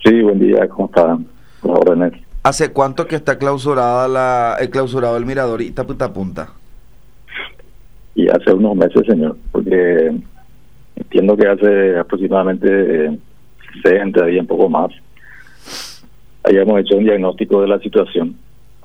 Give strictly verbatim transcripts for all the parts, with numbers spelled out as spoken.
Sí, buen día, ¿cómo están? Las órdenes. ¿Hace cuánto que está clausurada la, el clausurado el mirador Itapita Punta? Y hace unos meses, señor, porque entiendo que hace aproximadamente eh, sesenta días, un poco más, hayamos hecho un diagnóstico de la situación.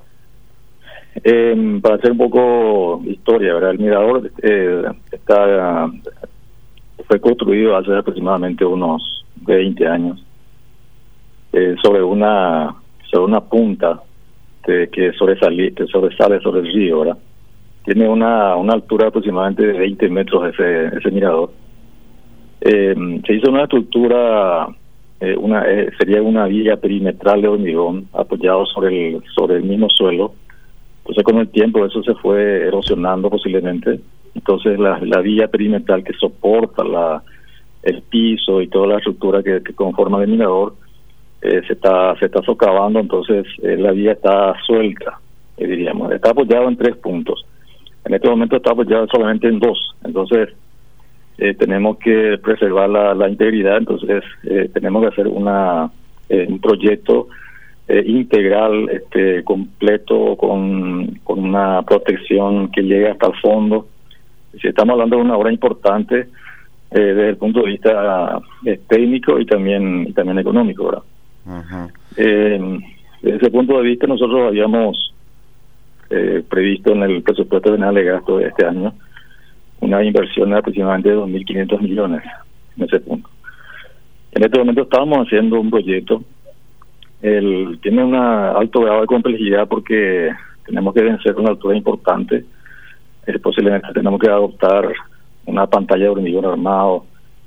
Eh, para hacer un poco historia, ¿verdad? El mirador eh, está fue construido hace aproximadamente unos veinte años eh, sobre una sobre una punta que, que, sobresale, que sobresale sobre el río, ¿verdad? Tiene una, una altura aproximadamente de veinte metros ese, ese mirador. Eh, se hizo una estructura, eh, una eh, sería una villa perimetral de hormigón apoyado sobre el sobre el mismo suelo. Entonces con el tiempo eso se fue erosionando posiblemente. Entonces la, la villa perimetral que soporta la el piso y toda la estructura que, que conforma el mirador eh, se está se está socavando. Entonces eh, la villa está suelta, eh, diríamos. Está apoyado en tres puntos. En este momento está apoyado solamente en dos. Entonces eh, tenemos que preservar la, la integridad. Entonces eh, tenemos que hacer una eh, un proyecto eh, integral, este completo, con, con una protección que llegue hasta el fondo. Si estamos hablando de una obra importante eh, desde el punto de vista eh, técnico y también y también económico, ¿verdad? Uh-huh. Eh, desde ese punto de vista nosotros habíamos eh, previsto en el presupuesto general de gasto de este año una inversión de aproximadamente dos mil quinientos millones en ese punto. En este momento estamos haciendo un proyecto. El, tiene un alto grado de complejidad porque tenemos que vencer una altura importante. Eh, posiblemente tenemos que adoptar una pantalla de hormigón armado,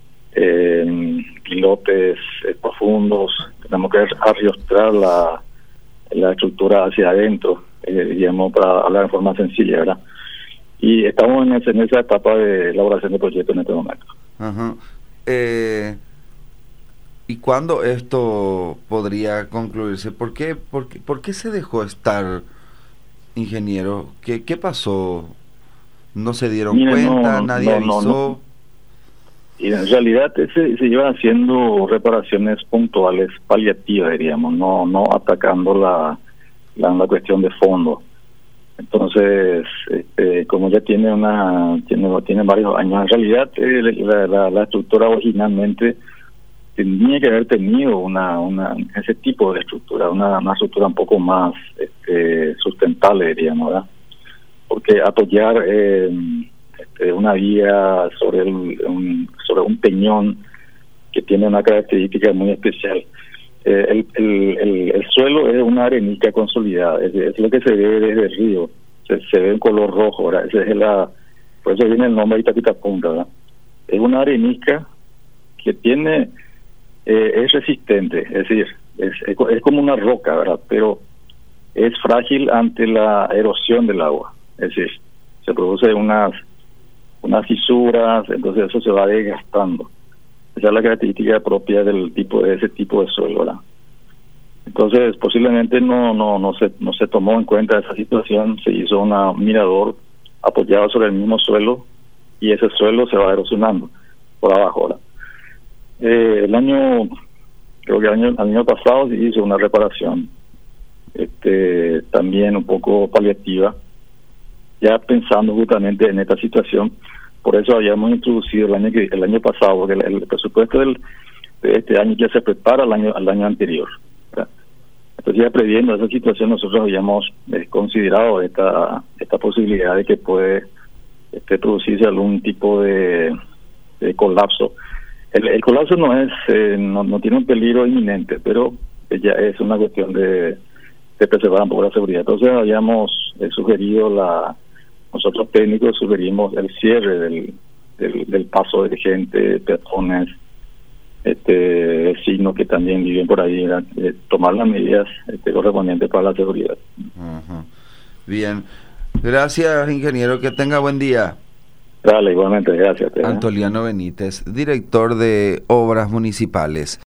eh, pilotes eh, profundos. Tenemos que arriostrar la, la estructura hacia adentro, eh, digamos, para hablar de forma sencilla, ¿verdad? Y estamos en, ese, en esa etapa de elaboración de proyecto en este momento. Uh-huh. eh, ¿Y cuándo esto podría concluirse? ¿Por qué, por qué, por qué se dejó estar, ingeniero? ¿Qué, qué pasó? ¿No se dieron Mire, cuenta? no, ¿Nadie no, avisó? No, no. Y en realidad se, se llevan haciendo reparaciones puntuales, paliativas, diríamos, no no atacando la, la, la cuestión de fondo. Entonces, este, como ya tiene una tiene, tiene varios años, en realidad eh, la, la, la estructura originalmente tenía que haber tenido una una ese tipo de estructura, una, una estructura un poco más este, sustentable, diríamos, ¿verdad? Porque apoyar eh, este, una vía sobre el, un, sobre un peñón que tiene una característica muy especial. Eh, el, el, el, el suelo es una arenisca consolidada, es, es lo que se ve desde el río, se, se ve en color rojo, ¿verdad? Ese es la, por eso viene el nombre de Itapita Punta, ¿verdad? Es una arenisca que tiene, eh, es resistente, es decir, es, es, es como una roca, ¿verdad? Pero es frágil ante la erosión del agua. Es decir, se producen unas unas fisuras, entonces eso se va desgastando. Esa es la característica propia del tipo de ese tipo de suelo, ¿verdad? Entonces, posiblemente no no no se no se tomó en cuenta esa situación, se hizo una, un mirador apoyado sobre el mismo suelo y ese suelo se va erosionando por abajo, ¿verdad? Eh, el año, creo que el año, el año pasado se hizo una reparación, este también un poco paliativa, ya pensando justamente en esta situación. Por eso habíamos introducido el año que el año pasado, porque el, el presupuesto del, de este año ya se prepara al año al año anterior, ¿verdad? Entonces, ya previendo esa situación, nosotros habíamos eh, considerado esta esta posibilidad de que puede este, producirse algún tipo de, de colapso. El, el colapso no es eh, no, no tiene un peligro inminente, pero ya es una cuestión de, de preservar un poco la seguridad. Entonces habíamos eh, sugerido la Nosotros técnicos sugerimos el cierre del, del, del paso de gente, peatones, este, vecinos que también viven por ahí, eh, tomar las medidas este, correspondientes para la seguridad. Uh-huh. Bien, gracias, ingeniero, que tenga buen día. Dale, igualmente, gracias. Antoliano Benítez, director de Obras Municipales.